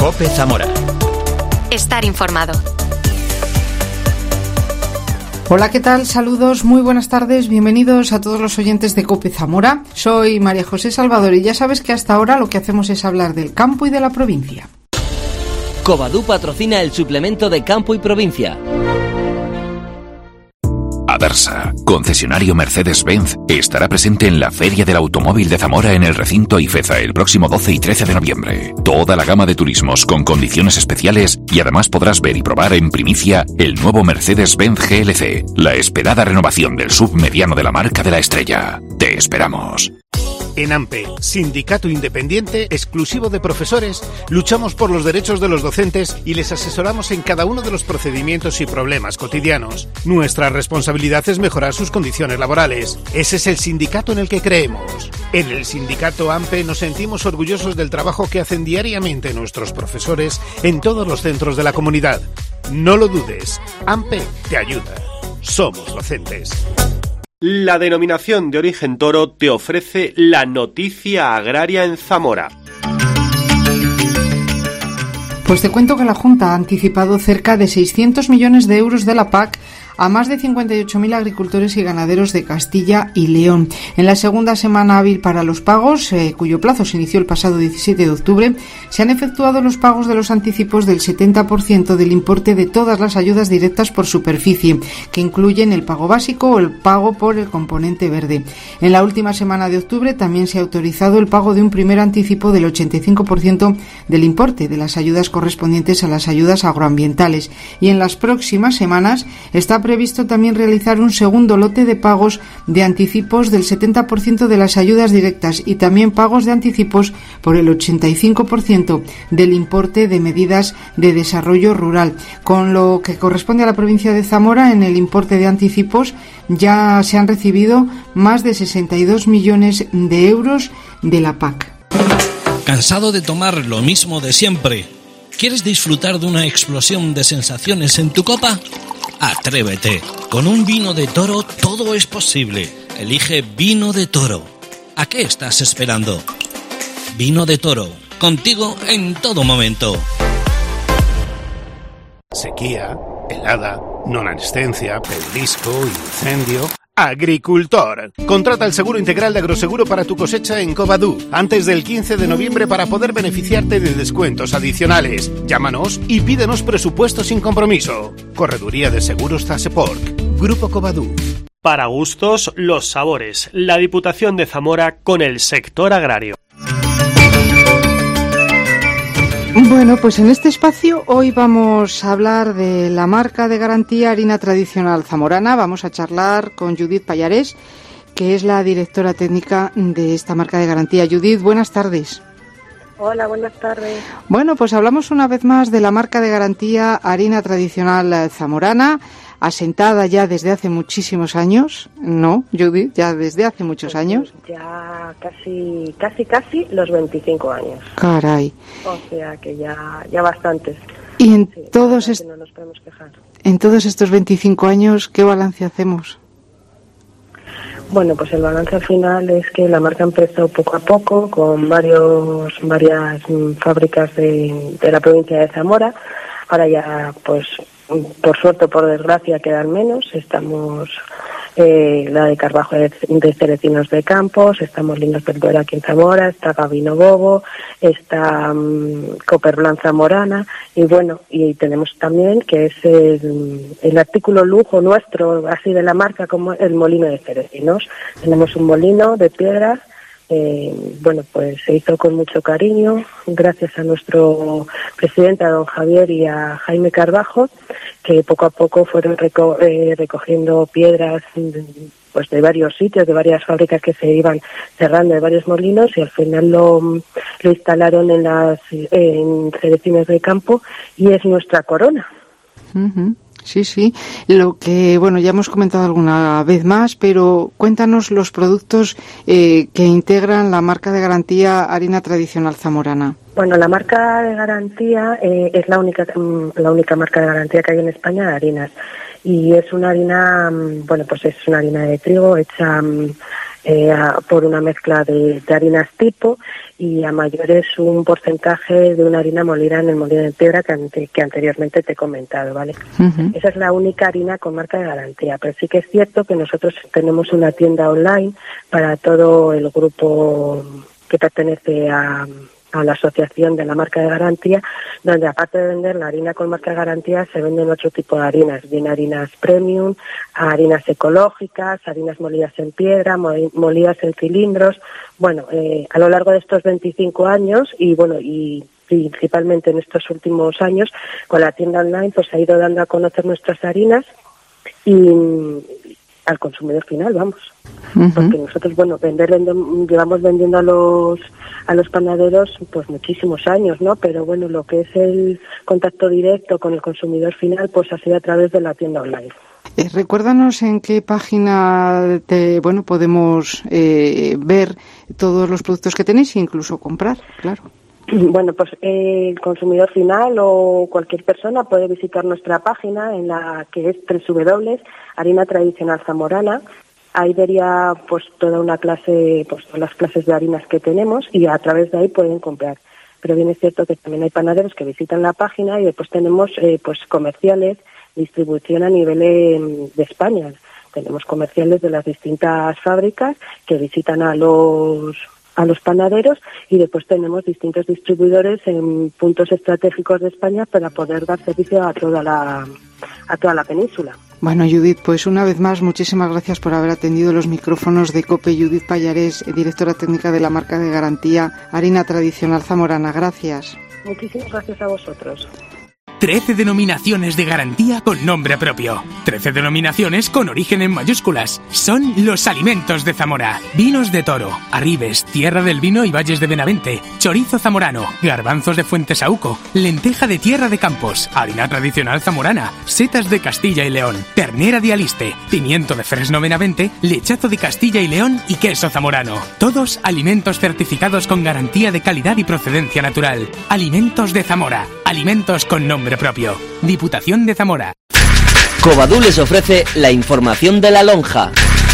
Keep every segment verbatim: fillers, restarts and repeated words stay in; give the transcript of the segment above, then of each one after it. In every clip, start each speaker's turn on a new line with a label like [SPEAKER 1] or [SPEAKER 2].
[SPEAKER 1] COPE Zamora.
[SPEAKER 2] Estar informado.
[SPEAKER 3] Hola, ¿qué tal? Saludos, muy buenas tardes, bienvenidos a todos los oyentes de COPE Zamora. Soy María José Salvador y ya sabes que hasta ahora lo que hacemos es hablar del campo y de la provincia.
[SPEAKER 4] Covadú patrocina el suplemento de Campo y Provincia.
[SPEAKER 5] Adarsa, concesionario Mercedes-Benz, estará presente en la Feria del Automóvil de Zamora en el recinto IFEZA el próximo doce y trece de noviembre. Toda la gama de turismos con condiciones especiales y además podrás ver y probar en primicia el nuevo Mercedes-Benz G L C, la esperada renovación del S U V mediano de la marca de la estrella. Te esperamos.
[SPEAKER 6] En AMPE, sindicato independiente exclusivo de profesores, luchamos por los derechos de los docentes y les asesoramos en cada uno de los procedimientos y problemas cotidianos. Nuestra responsabilidad es mejorar sus condiciones laborales. Ese es el sindicato en el que creemos. En el sindicato AMPE nos sentimos orgullosos del trabajo que hacen diariamente nuestros profesores en todos los centros de la comunidad. No lo dudes, AMPE te ayuda. Somos docentes.
[SPEAKER 7] La denominación de origen toro te ofrece la noticia agraria en Zamora.
[SPEAKER 3] Pues te cuento que la Junta ha anticipado cerca de seiscientos millones de euros de la P A C a más de cincuenta y ocho mil agricultores y ganaderos de Castilla y León. En la segunda semana hábil para los pagos, eh, cuyo plazo se inició el pasado diecisiete de octubre, se han efectuado los pagos de los anticipos del setenta por ciento del importe de todas las ayudas directas por superficie, que incluyen el pago básico o el pago por el componente verde. En la última semana de octubre también se ha autorizado el pago de un primer anticipo del ochenta y cinco por ciento del importe de las ayudas correspondientes a las ayudas agroambientales. Y en las próximas semanas está previsto también realizar un segundo lote de pagos de anticipos del setenta por ciento de las ayudas directas y también pagos de anticipos por el ochenta y cinco por ciento del importe de medidas de desarrollo rural. Con lo que corresponde a la provincia de Zamora, en el importe de anticipos ya se han recibido más de sesenta y dos millones de euros de la P A C.
[SPEAKER 8] ¿Cansado de tomar lo mismo de siempre? ¿Quieres disfrutar de una explosión de sensaciones en tu copa? Atrévete. Con un vino de toro todo es posible. Elige Vino de Toro. ¿A qué estás esperando? Vino de Toro. Contigo en todo momento.
[SPEAKER 6] Sequía, helada, nonanescencia, pedrisco, incendio. Agricultor. Contrata el seguro integral de Agroseguro para tu cosecha en Covadú antes del quince de noviembre para poder beneficiarte de descuentos adicionales. Llámanos y pídenos presupuesto sin compromiso. Correduría de Seguros Zaseport. Grupo Covadú.
[SPEAKER 7] Para gustos, los sabores. La Diputación de Zamora con el sector agrario.
[SPEAKER 3] Bueno, pues en este espacio hoy vamos a hablar de la marca de garantía harina tradicional zamorana. Vamos a charlar con Judith Pallares, que es la directora técnica de esta marca de garantía. Judith, buenas tardes.
[SPEAKER 9] Hola, buenas tardes.
[SPEAKER 3] Bueno, pues hablamos una vez más de la marca de garantía harina tradicional zamorana, asentada ya desde hace muchísimos años, ¿no, Judith? Ya desde hace muchos
[SPEAKER 9] pues
[SPEAKER 3] años.
[SPEAKER 9] Ya casi, casi, casi los veinticinco años.
[SPEAKER 3] Caray.
[SPEAKER 9] O sea que ya, ya bastantes.
[SPEAKER 3] Y en
[SPEAKER 9] sí,
[SPEAKER 3] todos est-
[SPEAKER 9] no nos podemos quejar.
[SPEAKER 3] En todos estos veinticinco años, ¿qué balance hacemos?
[SPEAKER 9] Bueno, pues el balance al final es que la marca empezó poco a poco con varios, varias mm, fábricas de, de la provincia de Zamora. Ahora ya, pues, por suerte o por desgracia quedan menos. Estamos eh, la de Carvajo de, de Cerecinos de Campos, estamos Linos Perduera aquí en Zamora, está Gabino Bobo, está um, Cooper Blanc Zamorana y bueno, y tenemos también que es el, el artículo lujo nuestro, así de la marca, como el molino de Cerecinos. Tenemos un molino de piedras. Eh, bueno, pues se hizo con mucho cariño, gracias a nuestro presidente, a don Javier y a Jaime Carvajo, que poco a poco fueron reco- eh, recogiendo piedras pues de varios sitios, de varias fábricas que se iban cerrando, de varios molinos, y al final lo, lo instalaron en las en Cerecinos de Campo y es nuestra corona.
[SPEAKER 3] Uh-huh. Sí, sí. Lo que, bueno, ya hemos comentado alguna vez más, pero cuéntanos los productos eh, que integran la marca de garantía harina tradicional zamorana.
[SPEAKER 9] Bueno, la marca de garantía eh, es la única la única marca de garantía que hay en España de harinas. Y es una harina, bueno, pues es una harina de trigo hecha eh, a, por una mezcla de, de harinas tipo, y a mayores un porcentaje de una harina molida en el molino de piedra que, ante, que anteriormente te he comentado, ¿vale? Uh-huh. Esa es la única harina con marca de garantía, pero sí que es cierto que nosotros tenemos una tienda online para todo el grupo que pertenece a, a la asociación de la marca de garantía, donde aparte de vender la harina con marca de garantía, se venden otro tipo de harinas, bien harinas premium, harinas ecológicas, harinas molidas en piedra, molidas en cilindros. Bueno, eh, a lo largo de estos veinticinco años y bueno, y principalmente en estos últimos años, con la tienda online pues se ha ido dando a conocer nuestras harinas y al consumidor final, vamos. Uh-huh. Porque nosotros, bueno, vender, vender, llevamos vendiendo a los a los panaderos pues muchísimos años, ¿no? Pero bueno, lo que es el contacto directo con el consumidor final pues ha sido a través de la tienda online.
[SPEAKER 3] Eh, recuérdanos en qué página te, bueno, podemos eh, ver todos los productos que tenéis e incluso comprar, claro.
[SPEAKER 9] Bueno, pues eh, el consumidor final o cualquier persona puede visitar nuestra página en la que es doble u doble u doble u punto harina tradicional zamorana. Ahí vería pues toda una clase, pues todas las clases de harinas que tenemos y a través de ahí pueden comprar. Pero bien es cierto que también hay panaderos que visitan la página y después tenemos eh, pues comerciales, distribución a nivel eh, de España. Tenemos comerciales de las distintas fábricas que visitan a los a los panaderos y después tenemos distintos distribuidores en puntos estratégicos de España para poder dar servicio a toda la a toda la península.
[SPEAKER 3] Bueno, Judith, pues una vez más, muchísimas gracias por haber atendido los micrófonos de COPE. Judith Pallarés, directora técnica de la marca de garantía Harina Tradicional Zamorana. Gracias.
[SPEAKER 9] Muchísimas gracias a vosotros.
[SPEAKER 1] trece denominaciones de garantía con nombre propio. trece denominaciones con origen en mayúsculas. Son los alimentos de Zamora. Vinos de Toro, Arribes, Tierra del Vino y Valles de Benavente, chorizo zamorano, garbanzos de Fuentesauco, lenteja de Tierra de Campos, harina tradicional zamorana, setas de Castilla y León, ternera de Aliste, pimiento de Fresno Benavente, lechazo de Castilla y León y queso zamorano. Todos alimentos certificados con garantía de calidad y procedencia natural. Alimentos de Zamora. Alimentos con nombre propio. Diputación de Zamora.
[SPEAKER 4] Covadú les ofrece la información de la lonja.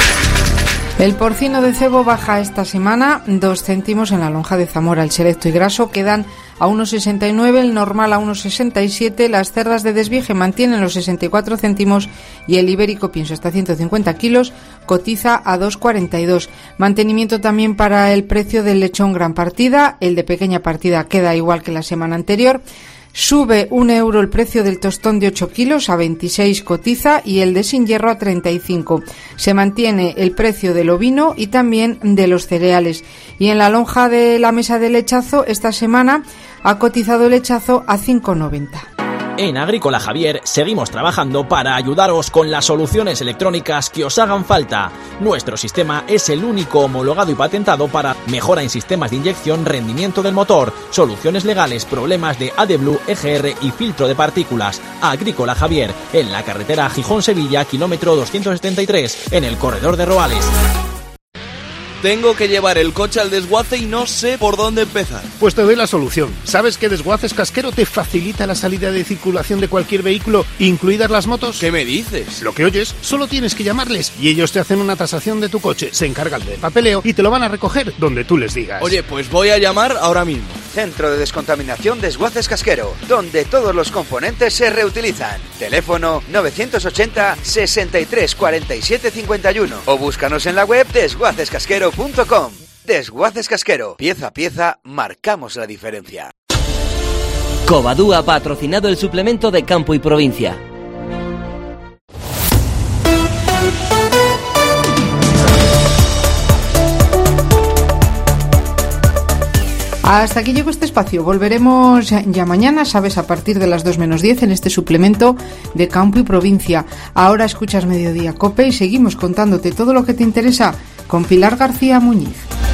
[SPEAKER 3] El porcino de cebo baja esta semana dos céntimos en la lonja de Zamora. El selecto y graso quedan a uno sesenta y nueve, el normal a uno sesenta y siete, las cerdas de desvieje mantienen los sesenta y cuatro céntimos y el ibérico pienso hasta ciento cincuenta kilos cotiza a dos cuarenta y dos. Mantenimiento también para el precio del lechón gran partida, el de pequeña partida queda igual que la semana anterior. Sube un euro el precio del tostón de ocho kilos a veintiséis cotiza y el de sin hierro a treinta y cinco. Se mantiene el precio del ovino y también de los cereales. Y en la lonja de la mesa de lechazo esta semana ha cotizado el lechazo a cinco noventa.
[SPEAKER 10] En Agrícola Javier seguimos trabajando para ayudaros con las soluciones electrónicas que os hagan falta. Nuestro sistema es el único homologado y patentado para mejora en sistemas de inyección, rendimiento del motor, soluciones legales, problemas de AdBlue, E G R y filtro de partículas. Agrícola Javier, en la carretera Gijón-Sevilla, kilómetro doscientos setenta y tres, en el corredor de Roales.
[SPEAKER 11] Tengo que llevar el coche al desguace y no sé por dónde empezar.
[SPEAKER 6] Pues te doy la solución. ¿Sabes que Desguaces Casquero te facilita la salida de circulación de cualquier vehículo, incluidas las motos?
[SPEAKER 11] ¿Qué me dices?
[SPEAKER 6] Lo que oyes, solo tienes que llamarles y ellos te hacen una tasación de tu coche, se encargan del papeleo y te lo van a recoger donde tú les digas.
[SPEAKER 11] Oye, pues voy a llamar ahora mismo.
[SPEAKER 12] Centro de Descontaminación Desguaces Casquero, donde todos los componentes se reutilizan. Teléfono novecientos ochenta, sesenta y tres, cuarenta y siete, cincuenta y uno o búscanos en la web desguaces casquero punto com. Desguaces Casquero, pieza a pieza, marcamos la diferencia.
[SPEAKER 4] Covadú ha patrocinado el suplemento de Campo y Provincia.
[SPEAKER 3] Hasta aquí llegó este espacio. Volveremos ya mañana, sabes, a partir de las dos menos diez en este suplemento de Campo y Provincia. Ahora escuchas Mediodía Cope y seguimos contándote todo lo que te interesa con Pilar García Muñiz.